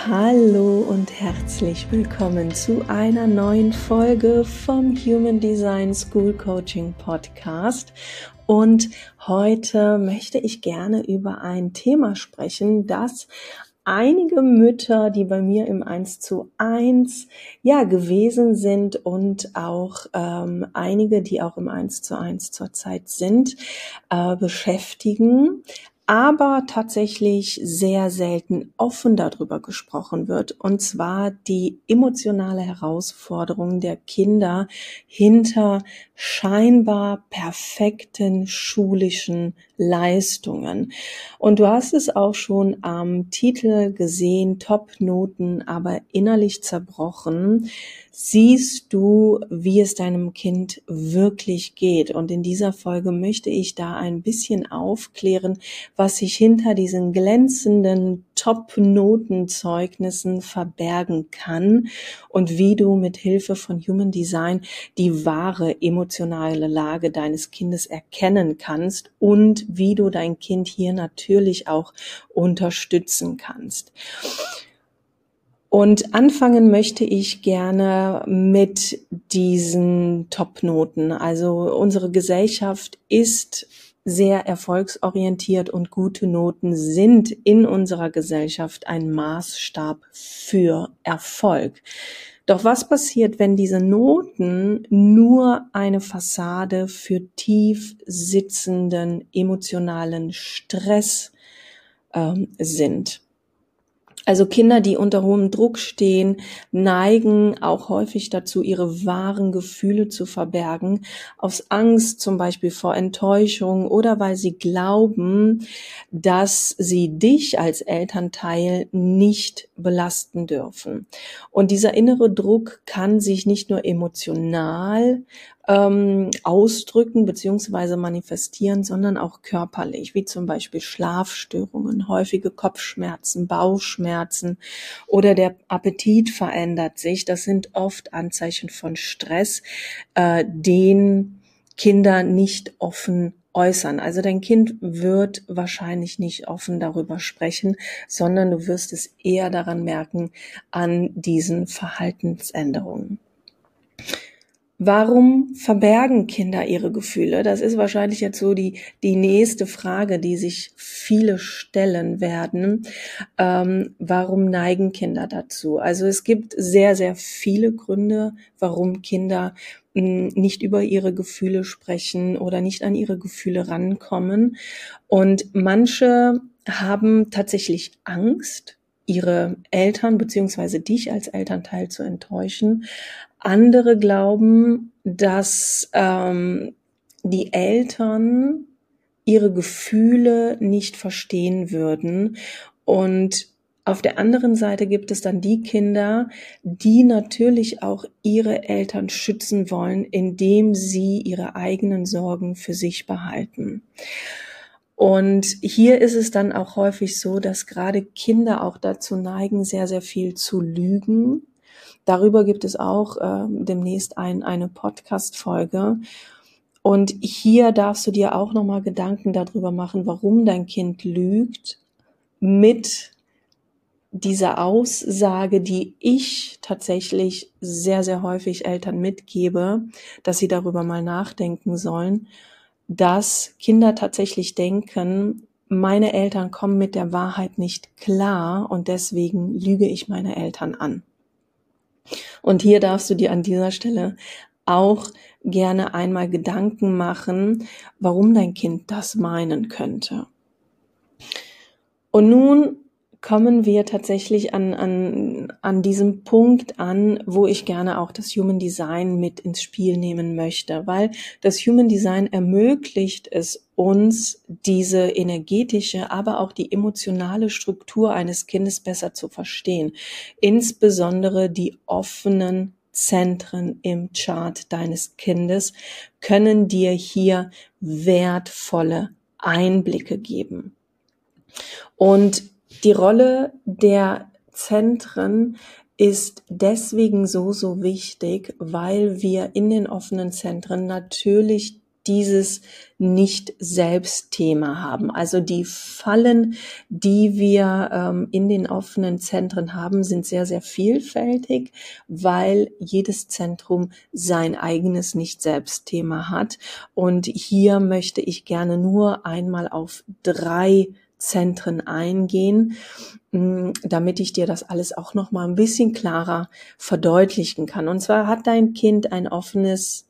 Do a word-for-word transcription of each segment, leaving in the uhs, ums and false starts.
Hallo und herzlich willkommen zu einer neuen Folge vom Human Design School Coaching Podcast. Und heute möchte ich gerne über ein Thema sprechen, das einige Mütter, die bei mir im eins zu eins ja gewesen sind und auch ähm, einige, die auch im eins zu eins zurzeit sind, äh, beschäftigen, aber tatsächlich sehr selten offen darüber gesprochen wird, und zwar die emotionale Herausforderung der Kinder hinter scheinbar perfekten schulischen Leistungen. Und du hast es auch schon am Titel gesehen, Top-Noten, aber innerlich zerbrochen. Siehst du, wie es deinem Kind wirklich geht? Und in dieser Folge möchte ich da ein bisschen aufklären, was sich hinter diesen glänzenden Top-Notenzeugnissen verbergen kann und wie du mit Hilfe von Human Design die wahre emotionale Lage deines Kindes erkennen kannst und wie du dein Kind hier natürlich auch unterstützen kannst. Und anfangen möchte ich gerne mit diesen Top-Noten. Also unsere Gesellschaft ist sehr erfolgsorientiert und gute Noten sind in unserer Gesellschaft ein Maßstab für Erfolg. Doch was passiert, wenn diese Noten nur eine Fassade für tief sitzenden emotionalen Stress ähm, sind? Also Kinder, die unter hohem Druck stehen, neigen auch häufig dazu, ihre wahren Gefühle zu verbergen, aus Angst zum Beispiel vor Enttäuschung oder weil sie glauben, dass sie dich als Elternteil nicht belasten dürfen. Und dieser innere Druck kann sich nicht nur emotional ähm, ausdrücken bzw. manifestieren, sondern auch körperlich, wie zum Beispiel Schlafstörungen, häufige Kopfschmerzen, Bauchschmerzen oder der Appetit verändert sich. Das sind oft Anzeichen von Stress, äh, den Kinder nicht offen äußern. Also dein Kind wird wahrscheinlich nicht offen darüber sprechen, sondern du wirst es eher daran merken, an diesen Verhaltensänderungen. Warum verbergen Kinder ihre Gefühle? Das ist wahrscheinlich jetzt so die, die nächste Frage, die sich viele stellen werden. Ähm, warum neigen Kinder dazu? Also es gibt sehr, sehr viele Gründe, warum Kinder mh, nicht über ihre Gefühle sprechen oder nicht an ihre Gefühle rankommen. Und manche haben tatsächlich Angst, ihre Eltern beziehungsweise dich als Elternteil zu enttäuschen. Andere glauben, dass ähm, die Eltern ihre Gefühle nicht verstehen würden. Und auf der anderen Seite gibt es dann die Kinder, die natürlich auch ihre Eltern schützen wollen, indem sie ihre eigenen Sorgen für sich behalten. Und hier ist es dann auch häufig so, dass gerade Kinder auch dazu neigen, sehr, sehr viel zu lügen. Darüber gibt es auch äh, demnächst ein, eine Podcast-Folge. Und hier darfst du dir auch nochmal Gedanken darüber machen, warum dein Kind lügt, mit dieser Aussage, die ich tatsächlich sehr, sehr häufig Eltern mitgebe, dass sie darüber mal nachdenken sollen, dass Kinder tatsächlich denken, meine Eltern kommen mit der Wahrheit nicht klar und deswegen lüge ich meine Eltern an. Und hier darfst du dir an dieser Stelle auch gerne einmal Gedanken machen, warum dein Kind das meinen könnte. Und nun kommen wir tatsächlich an, an, an diesem Punkt an, wo ich gerne auch das Human Design mit ins Spiel nehmen möchte, weil das Human Design ermöglicht es uns, diese energetische, aber auch die emotionale Struktur eines Kindes besser zu verstehen. Insbesondere die offenen Zentren im Chart deines Kindes können dir hier wertvolle Einblicke geben. Und die Rolle der Zentren ist deswegen so, so wichtig, weil wir in den offenen Zentren natürlich dieses Nicht-Selbst-Thema haben. Also die Fallen, die wir ähm, in den offenen Zentren haben, sind sehr, sehr vielfältig, weil jedes Zentrum sein eigenes Nicht-Selbst-Thema hat. Und hier möchte ich gerne nur einmal auf drei Zentren eingehen, damit ich dir das alles auch noch mal ein bisschen klarer verdeutlichen kann. Und zwar hat dein Kind ein offenes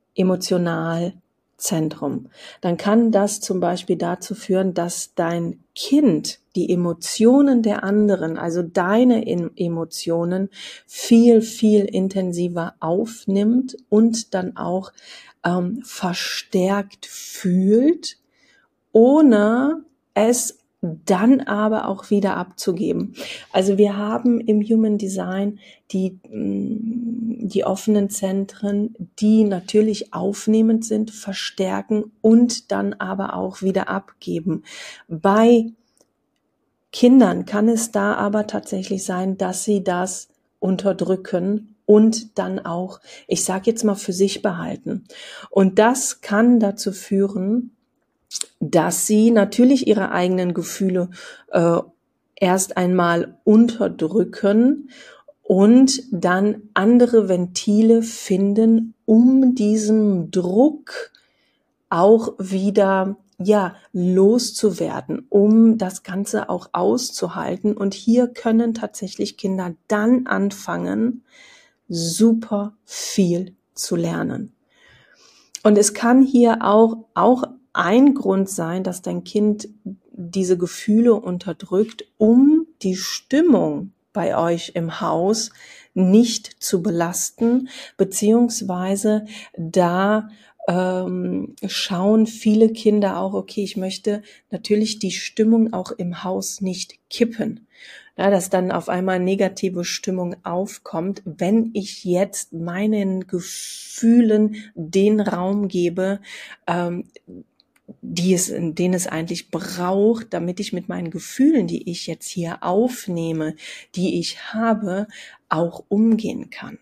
Emotionalzentrum. Dann kann das zum Beispiel dazu führen, dass dein Kind die Emotionen der anderen, also deine Emotionen, viel, viel intensiver aufnimmt und dann auch ähm, verstärkt fühlt, ohne es dann aber auch wieder abzugeben. Also wir haben im Human Design die, die offenen Zentren, die natürlich aufnehmend sind, verstärken und dann aber auch wieder abgeben. Bei Kindern kann es da aber tatsächlich sein, dass sie das unterdrücken und dann auch, ich sage jetzt mal, für sich behalten. Und das kann dazu führen, dass sie natürlich ihre eigenen Gefühle äh, erst einmal unterdrücken und dann andere Ventile finden, um diesen Druck auch wieder ja loszuwerden, um das Ganze auch auszuhalten. Und hier können tatsächlich Kinder dann anfangen, super viel zu lernen. Und es kann hier auch auch ein Grund sein, dass dein Kind diese Gefühle unterdrückt, um die Stimmung bei euch im Haus nicht zu belasten, beziehungsweise da ähm, schauen viele Kinder auch, okay, ich möchte natürlich die Stimmung auch im Haus nicht kippen. Ja, dass dann auf einmal negative Stimmung aufkommt, wenn ich jetzt meinen Gefühlen den Raum gebe, ähm, die es, den es eigentlich braucht, damit ich mit meinen Gefühlen, die ich jetzt hier aufnehme, die ich habe, auch umgehen kann.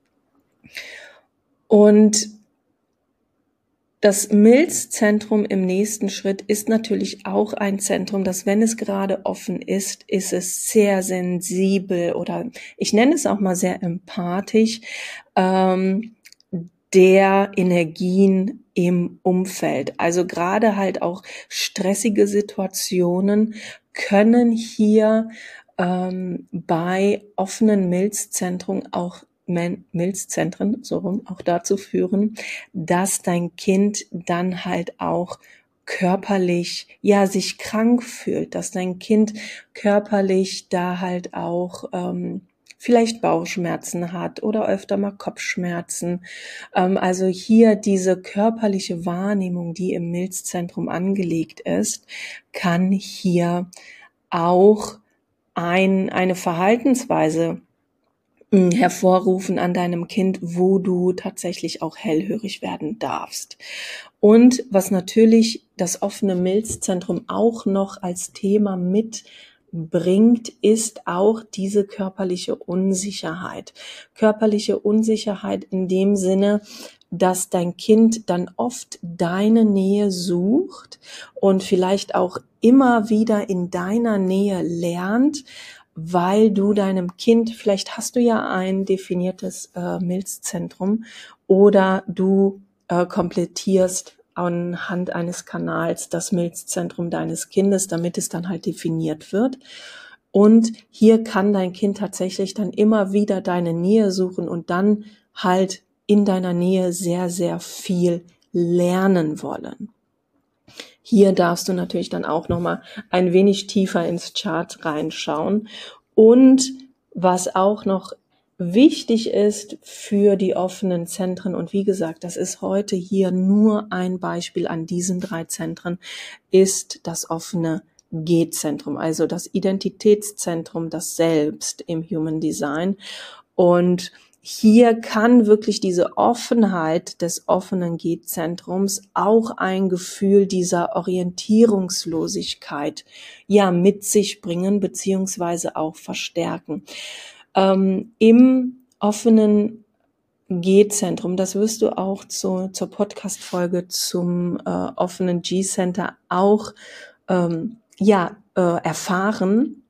Und das Milzzentrum im nächsten Schritt ist natürlich auch ein Zentrum, das, wenn es gerade offen ist, ist es sehr sensibel oder ich nenne es auch mal sehr empathisch, ähm, der Energien im Umfeld. Also gerade halt auch stressige Situationen können hier ähm, bei offenen Milzzentren auch Milzzentren, so rum, auch dazu führen, dass dein Kind dann halt auch körperlich, ja, sich krank fühlt, dass dein Kind körperlich da halt auch ähm, vielleicht Bauchschmerzen hat oder öfter mal Kopfschmerzen. Ähm, also hier diese körperliche Wahrnehmung, die im Milzzentrum angelegt ist, kann hier auch ein, eine Verhaltensweise hervorrufen an deinem Kind, wo du tatsächlich auch hellhörig werden darfst. Und was natürlich das offene Milzzentrum auch noch als Thema mitbringt, ist auch diese körperliche Unsicherheit. Körperliche Unsicherheit in dem Sinne, dass dein Kind dann oft deine Nähe sucht und vielleicht auch immer wieder in deiner Nähe lernt, weil du deinem Kind, vielleicht hast du ja ein definiertes äh, Milzzentrum oder du äh, komplettierst anhand eines Kanals das Milzzentrum deines Kindes, damit es dann halt definiert wird. Und hier kann dein Kind tatsächlich dann immer wieder deine Nähe suchen und dann halt in deiner Nähe sehr, sehr viel lernen wollen. Hier darfst du natürlich dann auch nochmal ein wenig tiefer ins Chart reinschauen. Und was auch noch wichtig ist für die offenen Zentren, und wie gesagt, das ist heute hier nur ein Beispiel an diesen drei Zentren, ist das offene G-Zentrum, also das Identitätszentrum, das Selbst im Human Design. Und hier kann wirklich diese Offenheit des offenen G-Zentrums auch ein Gefühl dieser Orientierungslosigkeit ja mit sich bringen beziehungsweise auch verstärken. Ähm, im offenen G-Zentrum, das wirst du auch zu, zur Podcast-Folge zum äh, offenen G-Center auch ähm, ja, äh, erfahren,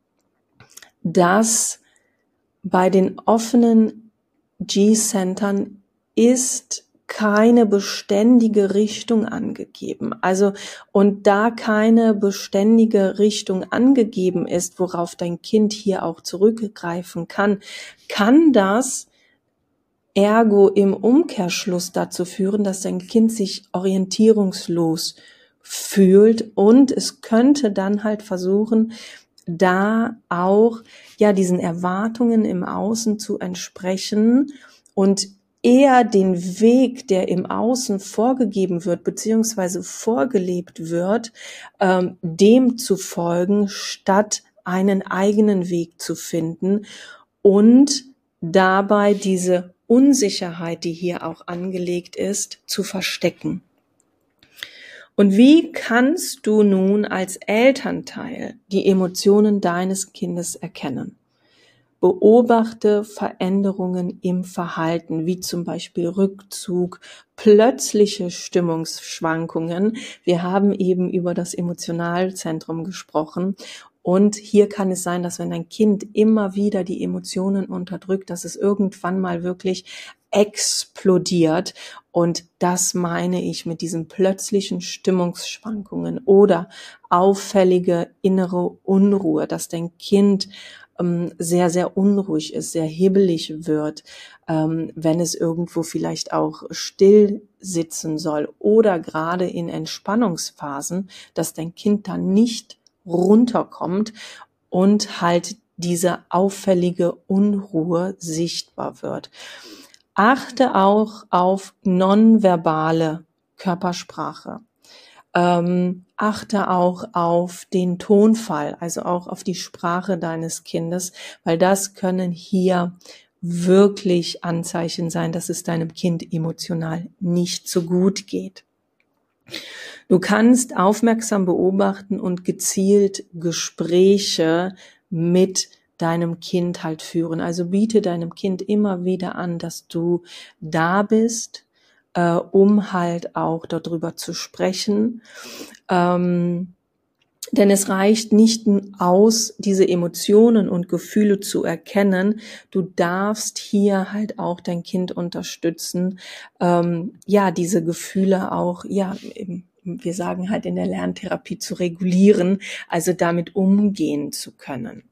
dass bei den offenen G-Centern ist keine beständige Richtung angegeben. Also, und da keine beständige Richtung angegeben ist, worauf dein Kind hier auch zurückgreifen kann, kann das ergo im Umkehrschluss dazu führen, dass dein Kind sich orientierungslos fühlt, und es könnte dann halt versuchen, da auch ja diesen Erwartungen im Außen zu entsprechen und eher den Weg, der im Außen vorgegeben wird beziehungsweise vorgelebt wird, ähm, dem zu folgen, statt einen eigenen Weg zu finden und dabei diese Unsicherheit, die hier auch angelegt ist, zu verstecken. Und wie kannst du nun als Elternteil die Emotionen deines Kindes erkennen? Beobachte Veränderungen im Verhalten, wie zum Beispiel Rückzug, plötzliche Stimmungsschwankungen. Wir haben eben über das Emotionalzentrum gesprochen. Und hier kann es sein, dass wenn ein Kind immer wieder die Emotionen unterdrückt, dass es irgendwann mal wirklich explodiert. Und das meine ich mit diesen plötzlichen Stimmungsschwankungen oder auffällige innere Unruhe, dass dein Kind ähm, sehr, sehr unruhig ist, sehr hibbelig wird, ähm, wenn es irgendwo vielleicht auch still sitzen soll oder gerade in Entspannungsphasen, dass dein Kind dann nicht runterkommt und halt diese auffällige Unruhe sichtbar wird. Achte auch auf nonverbale Körpersprache. Ähm, achte auch auf den Tonfall, also auch auf die Sprache deines Kindes, weil das können hier wirklich Anzeichen sein, dass es deinem Kind emotional nicht so gut geht. Du kannst aufmerksam beobachten und gezielt Gespräche mit deinem Kind halt führen. Also biete deinem Kind immer wieder an, dass du da bist, äh, um halt auch darüber zu sprechen. Ähm, denn es reicht nicht aus, diese Emotionen und Gefühle zu erkennen. Du darfst hier halt auch dein Kind unterstützen, ähm, ja, diese Gefühle auch, ja, eben, wir sagen halt in der Lerntherapie zu regulieren, also damit umgehen zu können.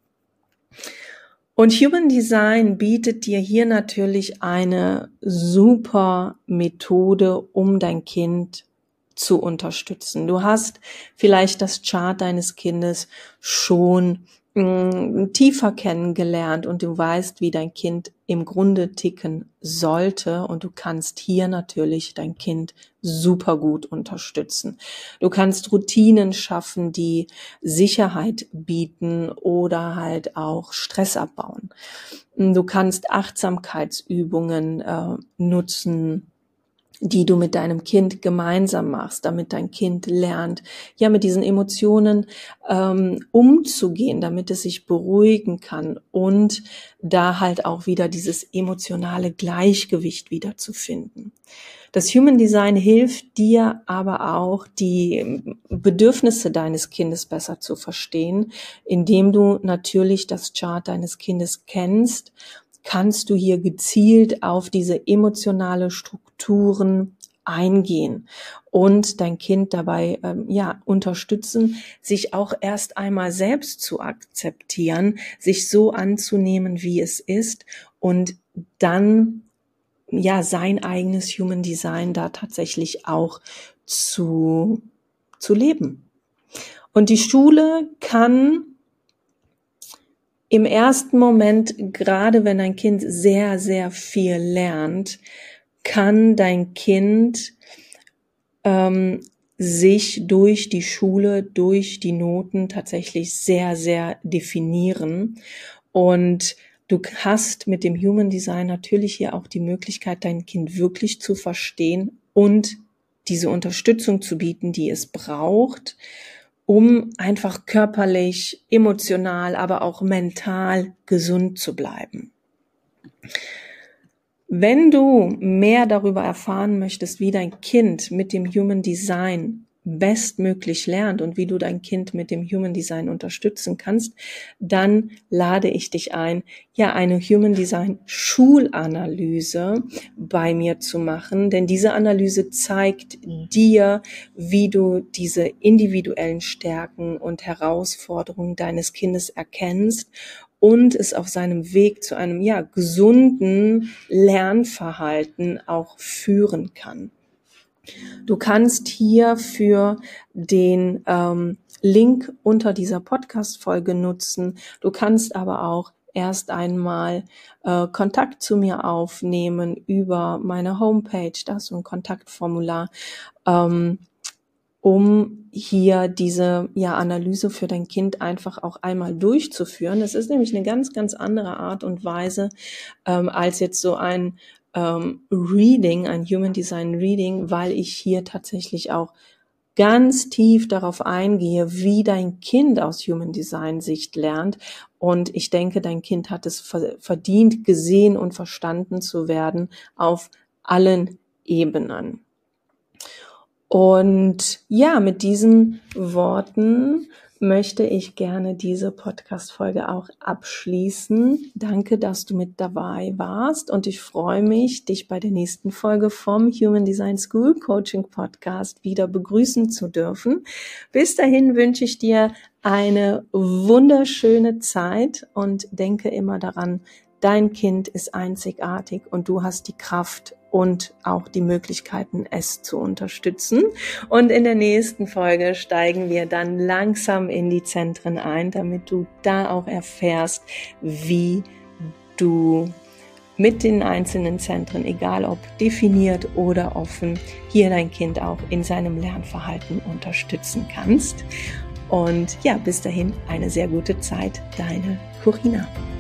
Und Human Design bietet dir hier natürlich eine super Methode, um dein Kind zu unterstützen. Du hast vielleicht das Chart deines Kindes schon mh, tiefer kennengelernt und du weißt, wie dein Kind im Grunde ticken sollte, und du kannst hier natürlich dein Kind super gut unterstützen. Du kannst Routinen schaffen, die Sicherheit bieten oder halt auch Stress abbauen. Du kannst Achtsamkeitsübungen äh, nutzen, die du mit deinem Kind gemeinsam machst, damit dein Kind lernt, ja, mit diesen Emotionen ähm, umzugehen, damit es sich beruhigen kann und da halt auch wieder dieses emotionale Gleichgewicht wiederzufinden. Das Human Design hilft dir aber auch, die Bedürfnisse deines Kindes besser zu verstehen, indem du natürlich das Chart deines Kindes kennst. Kannst du hier gezielt auf diese emotionale Strukturen eingehen und dein Kind dabei ähm, ja unterstützen, sich auch erst einmal selbst zu akzeptieren, sich so anzunehmen, wie es ist, und dann ja sein eigenes Human Design da tatsächlich auch zu zu leben. Und die Schule kann im ersten Moment, gerade wenn ein Kind sehr, sehr viel lernt, kann dein Kind ähm, sich durch die Schule, durch die Noten tatsächlich sehr, sehr definieren. Und du hast mit dem Human Design natürlich hier auch die Möglichkeit, dein Kind wirklich zu verstehen und diese Unterstützung zu bieten, die es braucht, um einfach körperlich, emotional, aber auch mental gesund zu bleiben. Wenn du mehr darüber erfahren möchtest, wie dein Kind mit dem Human Design bestmöglich lernt und wie du dein Kind mit dem Human Design unterstützen kannst, dann lade ich dich ein, ja, eine Human Design Schulanalyse bei mir zu machen, denn diese Analyse zeigt dir, wie du diese individuellen Stärken und Herausforderungen deines Kindes erkennst und es auf seinem Weg zu einem, ja, gesunden Lernverhalten auch führen kann. Du kannst hier für den ähm, Link unter dieser Podcast-Folge nutzen. Du kannst aber auch erst einmal äh, Kontakt zu mir aufnehmen über meine Homepage, das ist so ein Kontaktformular, ähm, um hier diese ja Analyse für dein Kind einfach auch einmal durchzuführen. Das ist nämlich eine ganz, ganz andere Art und Weise ähm, als jetzt so ein ähm, Reading, ein Human Design Reading, weil ich hier tatsächlich auch ganz tief darauf eingehe, wie dein Kind aus Human Design Sicht lernt. Und ich denke, dein Kind hat es verdient, gesehen und verstanden zu werden auf allen Ebenen. Und ja, mit diesen Worten möchte ich gerne diese Podcast-Folge auch abschließen. Danke, dass du mit dabei warst und ich freue mich, dich bei der nächsten Folge vom Human Design School Coaching Podcast wieder begrüßen zu dürfen. Bis dahin wünsche ich dir eine wunderschöne Zeit und denke immer daran, dein Kind ist einzigartig und du hast die Kraft und auch die Möglichkeiten, es zu unterstützen. Und in der nächsten Folge steigen wir dann langsam in die Zentren ein, damit du da auch erfährst, wie du mit den einzelnen Zentren, egal ob definiert oder offen, hier dein Kind auch in seinem Lernverhalten unterstützen kannst. Und ja, bis dahin eine sehr gute Zeit, deine Corinna.